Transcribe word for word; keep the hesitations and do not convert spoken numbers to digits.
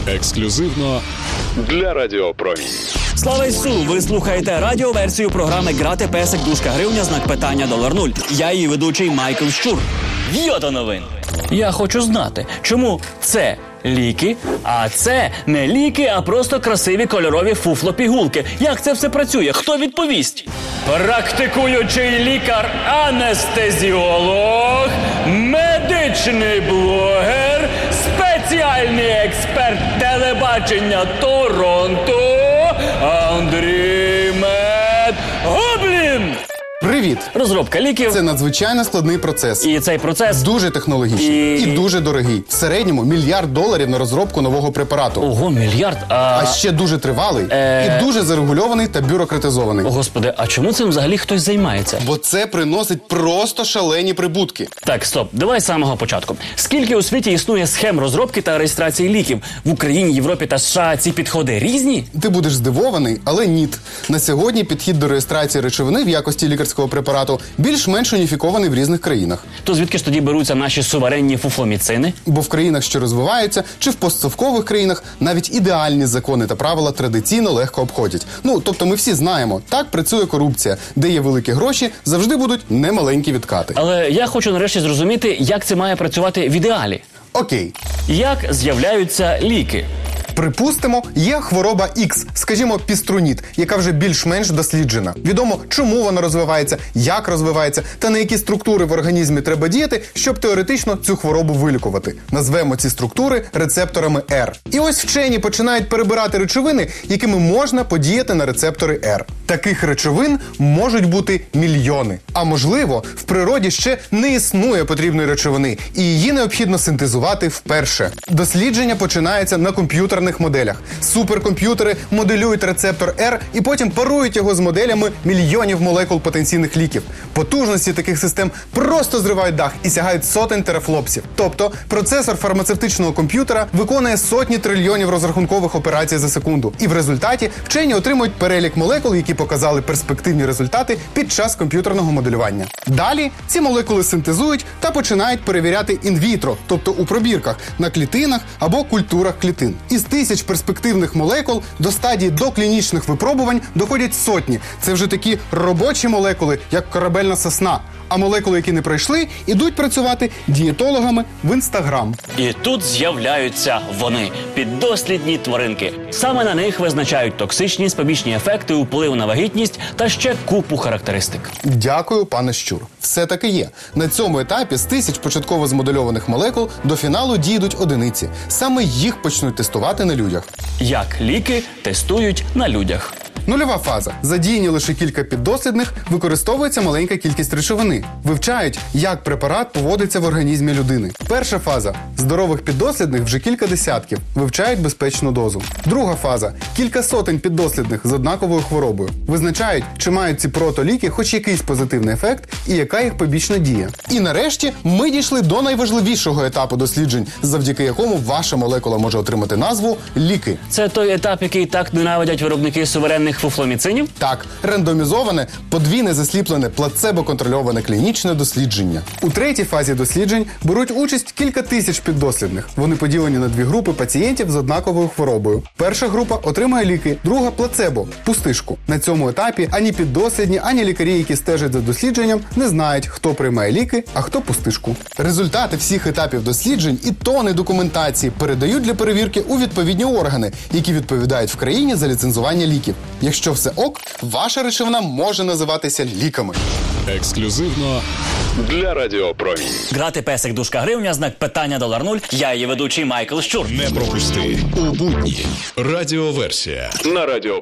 Ексклюзивно для Радіопромінь. Слава Ісу! Ви слухаєте радіоверсію програми «Грати песик, дужка гривня, знак питання, долар нуль». Я її ведучий Майкл Щур. В'йо до новин! Я хочу знати, чому це ліки, а це не ліки, а просто красиві кольорові фуфло-пігулки. Як це все працює? Хто відповість? Практикуючий лікар-анестезіолог, медичний блогер, спеціальний експерт телебачення Торонто Андрій Мед Гоблін. Привіт! Розробка ліків – це надзвичайно складний процес. І цей процес дуже технологічний і... і дуже дорогий. В середньому мільярд доларів на розробку нового препарату. Ого, мільярд? А, а ще дуже тривалий е... і дуже зарегульований та бюрократизований. О, Господи, а чому цим взагалі хтось займається? Бо це приносить просто шалені прибутки. Так, стоп, давай з самого початку. Скільки у світі існує схем розробки та реєстрації ліків? В Україні, Європі та США ці підходи різні? Ти будеш здивований, але ні. На сьогодні підхід до реєстрації речовини в якості лікарського препарату більш-менш уніфікований в різних країнах. То звідки ж тоді беруться наші суверенні фуфломіцини? Бо в країнах, що розвиваються, чи в постсовкових країнах навіть ідеальні закони та правила традиційно легко обходять. Ну, тобто ми всі знаємо, так працює корупція. Де є великі гроші, завжди будуть немаленькі відкати. Але я хочу нарешті зрозуміти, як це має працювати в ідеалі. Окей. Як з'являються ліки? Припустимо, є хвороба Ікс, скажімо, піструніт, яка вже більш-менш досліджена. Відомо, чому вона розвивається, як розвивається, та на які структури в організмі треба діяти, щоб теоретично цю хворобу вилікувати. Назвемо ці структури рецепторами Р. І ось вчені починають перебирати речовини, якими можна подіяти на рецептори Р. Таких речовин можуть бути мільйони. А можливо, в природі ще не існує потрібної речовини, і її необхідно синтезувати вперше. Дослідження починається на комп'ютерних моделях. Суперкомп'ютери моделюють рецептор Р і потім парують його з моделями мільйонів молекул потенційних ліків. Потужності таких систем просто зривають дах і сягають сотень терафлопсів. Тобто процесор фармацевтичного комп'ютера виконує сотні трильйонів розрахункових операцій за секунду. І в результаті вчені отримують перелік молекул, які показали перспективні результати під час комп'ютерного моделювання. Далі ці молекули синтезують та починають перевіряти інвітро, тобто у пробірках, на клітинах або культурах клітин. Із тисяч перспективних молекул до стадії доклінічних випробувань доходять сотні. Це вже такі робочі молекули, як корабельна сосна. А молекули, які не пройшли, ідуть працювати дієтологами в Інстаграм. І тут з'являються вони – піддослідні тваринки. Саме на них визначають токсичність, побічні ефекти, вплив на вагітність та ще купу характеристик. Дякую, пане Щур. Все таки є. На цьому етапі з тисяч початково змодельованих молекул до фіналу дійдуть одиниці. Саме їх почнуть тестувати на людях. Як ліки тестують на людях? Нульова фаза. Задіяні лише кілька піддослідних, використовується маленька кількість речовини. Вивчають, як препарат поводиться в організмі людини. Перша фаза. Здорових піддослідних вже кілька десятків. Вивчають безпечну дозу. Друга фаза. Кілька сотень піддослідних з однаковою хворобою. Визначають, чи мають ці протоліки хоч якийсь позитивний ефект і яка їх побічна дія. І нарешті ми дійшли до найважливішого етапу досліджень, завдяки якому ваша молекула може отримати назву ліки. Це той етап, який так ненавидять виробники суверенних фуфломіцинів? Так, рандомізоване, подвійне засліплене, плацебо-контрольоване клінічне дослідження. У третій фазі досліджень беруть участь кілька тисяч піддослідних. Вони поділені на дві групи пацієнтів з однаковою хворобою. Перша група отримує ліки, друга – плацебо, пустишку. На цьому етапі ані піддослідні, ані лікарі, які стежать за дослідженням, не знають, хто приймає ліки, а хто пустишку. Результати всіх етапів досліджень і тони документації передають для перевірки у відповідні органи, які відповідають в країні за ліцензування ліків. Якщо все ок, ваша речовина може називатися ліками. Ексклюзивно для Радіопромінь. Грати песик, дужка гривня, знак питання, долар нуль. Я її ведучий Майкл Щур. Не пропусти у будні. Радіоверсія на Радіопромінь.